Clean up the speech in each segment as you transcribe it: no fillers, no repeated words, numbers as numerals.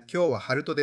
今日はハルトです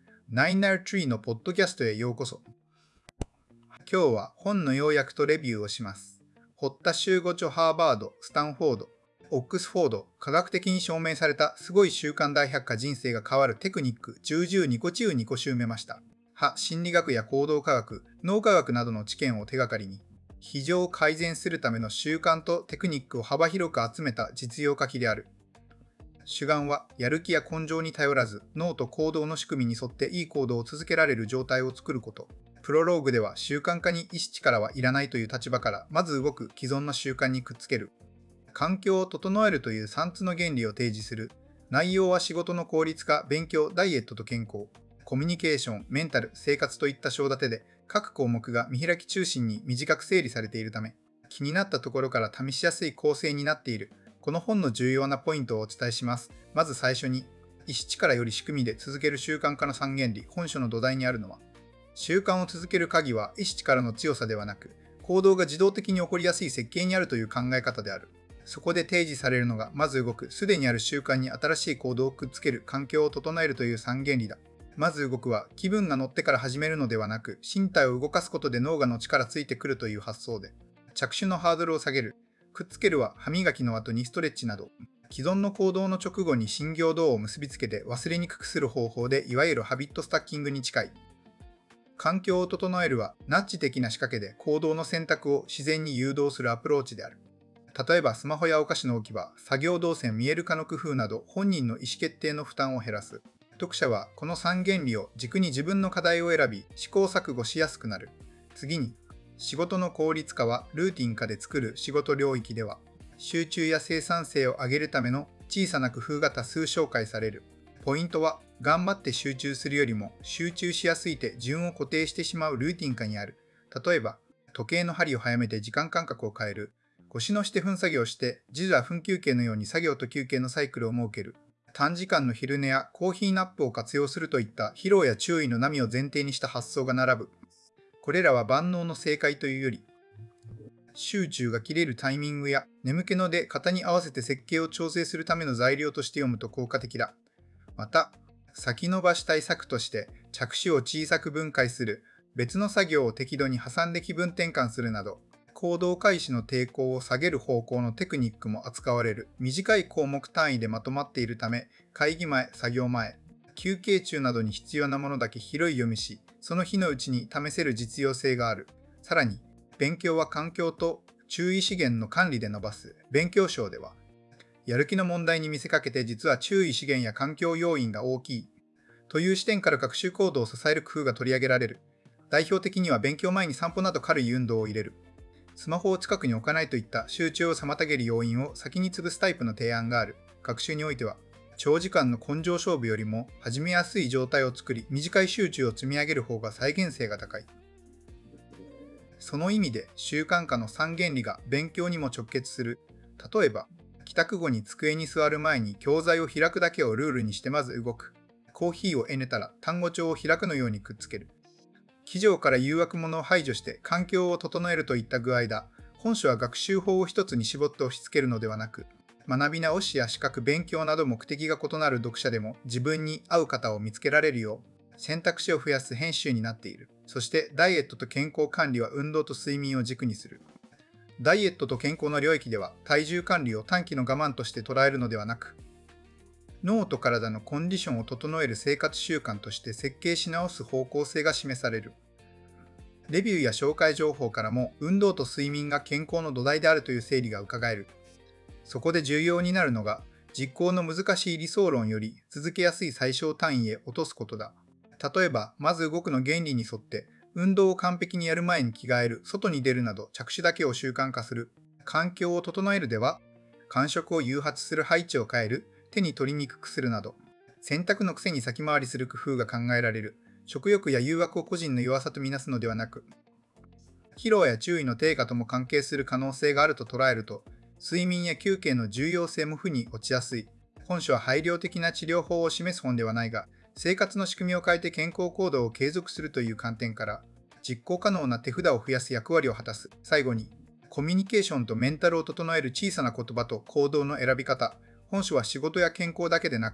。9R3のポッドキャストへようこそ。今日は本の要約とレビューをします。堀田修吾著ハーバード、スタンフォード、オックスフォード、科学的に証明されたすごい習慣大百科人生が変わるテクニック10-2個中2個集めました。心理学や行動科学、脳科学などの知見を手がかりに、非常を改善するための習慣とテクニックを幅広く集めた実用書きである。主眼はやる気や根性に頼らず脳と行動の仕組みに沿っていい行動を続けられる状態を作ること。プロローグでは習慣化に意志力はいらないという立場からまず動く既存の習慣にくっつける。環境を整えるという3つの原理を提示する。内容は仕事の効率化、勉強、ダイエットと健康、コミュニケーション、メンタル、生活といった章立てで各項目が見開き中心に短く整理されているため、気になったところから試しやすい構成になっている。この本の重要なポイントをお伝えします。まず最初に、意志力より仕組みで続ける習慣化の3原理、本書の土台にあるのは、習慣を続ける鍵は意志力の強さではなく、行動が自動的に起こりやすい設計にあるという考え方である。そこで提示されるのが、まず動く、すでにある習慣に新しい行動をくっつける、環境を整えるという3原理だ。まず動くは、気分が乗ってから始めるのではなく、身体を動かすことで脳がの力ついてくるという発想で、着手のハードルを下げる。くっつけるは歯磨きの後にストレッチなど、既存の行動の直後に新行動を結びつけて忘れにくくする方法でいわゆるハビットスタッキングに近い。環境を整えるはナッジ的な仕掛けで行動の選択を自然に誘導するアプローチである。例えばスマホやお菓子の置き場、作業動線見える化の工夫など本人の意思決定の負担を減らす。読者はこの3原理を軸に自分の課題を選び試行錯誤しやすくなる。次に、仕事の効率化はルーティン化で作る仕事領域では、集中や生産性を上げるための小さな工夫が多数紹介される。ポイントは、頑張って集中するよりも集中しやすいて順を固定してしまうルーティン化にある。例えば、時計の針を早めて時間間隔を変える。腰のして分作業して、時座分休憩のように作業と休憩のサイクルを設ける。短時間の昼寝やコーヒーナップを活用するといった疲労や注意の波を前提にした発想が並ぶ。これらは万能の正解というより、集中が切れるタイミングや眠気の出方に合わせて設計を調整するための材料として読むと効果的だ。また、先延ばし対策として着手を小さく分解する、別の作業を適度に挟んで気分転換するなど、行動開始の抵抗を下げる方向のテクニックも扱われる。短い項目単位でまとまっているため、会議前、作業前、休憩中などに必要なものだけ広い読みし、その日のうちに試せる実用性がある。さらに、勉強は環境と注意資源の管理で伸ばす。勉強章では、やる気の問題に見せかけて実は注意資源や環境要因が大きい。という視点から学習行動を支える工夫が取り上げられる。代表的には勉強前に散歩など軽い運動を入れる。スマホを近くに置かないといった集中を妨げる要因を先に潰すタイプの提案がある。学習においては、長時間の根性勝負よりも始めやすい状態を作り、短い集中を積み上げる方が再現性が高い。その意味で習慣化の3原理が勉強にも直結する。例えば、帰宅後に机に座る前に教材を開くだけをルールにしてまず動く。コーヒーを得たら単語帳を開くのようにくっつける。机上から誘惑物を排除して環境を整えるといった具合だ。本書は学習法を一つに絞って押し付けるのではなく、学び直しや資格勉強など目的が異なる読者でも自分に合う方を見つけられるよう選択肢を増やす編集になっている。そしてダイエットと健康管理は運動と睡眠を軸にする。ダイエットと健康の領域では体重管理を短期の我慢として捉えるのではなく、脳と体のコンディションを整える生活習慣として設計し直す方向性が示される。レビューや紹介情報からも運動と睡眠が健康の土台であるという整理が伺える。そこで重要になるのが、実行の難しい理想論より続けやすい最小単位へ落とすことだ。例えば、まず動くの原理に沿って、運動を完璧にやる前に着替える、外に出るなど着手だけを習慣化する。環境を整えるでは、間食を誘発する配置を変える、手に取りにくくするなど、選択のくせに先回りする工夫が考えられる。食欲や誘惑を個人の弱さとみなすのではなく、疲労や注意の低下とも関係する可能性があると捉えると、睡眠や休憩の重要性も負に落ちやすい。本書は配慮的な治療法を示す本ではないが、生活の仕組みを変えて健康行動を継続するという観点から、実行可能な手札を増やす役割を果たす。最後に、コミュニケーションとメンタルを整える小さな言葉と行動の選び方。本書は仕事や健康だけでなく、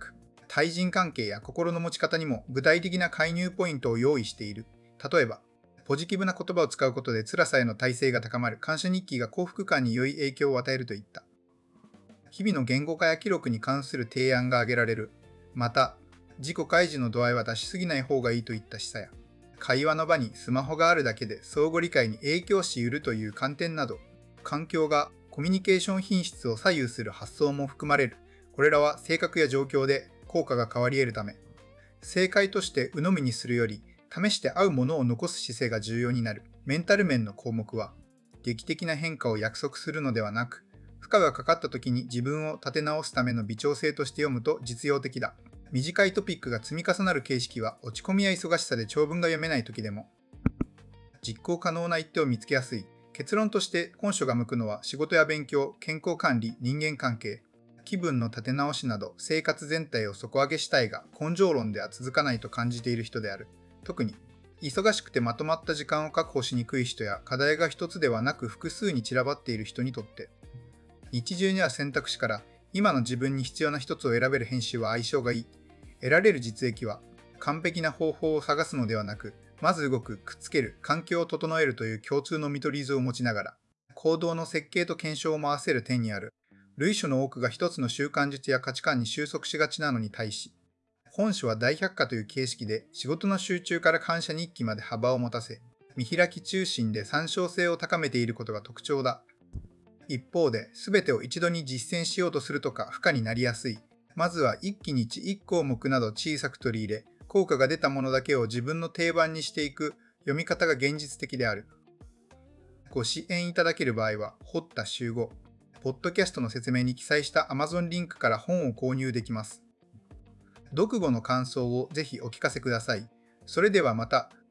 対人関係や心の持ち方にも具体的な介入ポイントを用意している。例えば、ポジティブな言葉を使うことで辛さへの耐性が高まる、感謝日記が幸福感に良い影響を与えるといった。日々の言語化や記録に関する提案が挙げられる。また、自己開示の度合いは出しすぎない方がいいといった示唆や、会話の場にスマホがあるだけで相互理解に影響し得るという観点など、環境がコミュニケーション品質を左右する発想も含まれる。これらは性格や状況で効果が変わり得るため、正解として鵜呑みにするより、試して合うものを残す姿勢が重要になる。メンタル面の項目は、劇的な変化を約束するのではなく、負荷がかかった時に自分を立て直すための微調整として読むと実用的だ。短いトピックが積み重なる形式は落ち込みや忙しさで長文が読めない時でも実行可能な一手を見つけやすい。結論として本書が向くのは仕事や勉強、健康管理、人間関係、気分の立て直しなど生活全体を底上げしたいが根性論では続かないと感じている人である。特に忙しくてまとまった時間を確保しにくい人や課題が一つではなく複数に散らばっている人にとって、日中には選択肢から今の自分に必要な一つを選べる編集は相性がいい。得られる実益は完璧な方法を探すのではなく、まず動く、くっつける、環境を整えるという共通の見取り図を持ちながら、行動の設計と検証を回せる点にある。類書の多くが一つの習慣術や価値観に収束しがちなのに対し、本書は大百科という形式で仕事の集中から感謝日記まで幅を持たせ、見開き中心で参照性を高めていることが特徴だ。一方で、全てを一度に実践しようとするとか負荷になりやすい。まずは一気に1項目など小さく取り入れ、効果が出たものだけを自分の定番にしていく読み方が現実的である。ご支援いただける場合は、堀田修吾、ポッドキャストの説明に記載した Amazon リンクから本を購入できます。読後の感想をぜひお聞かせください。それではまた。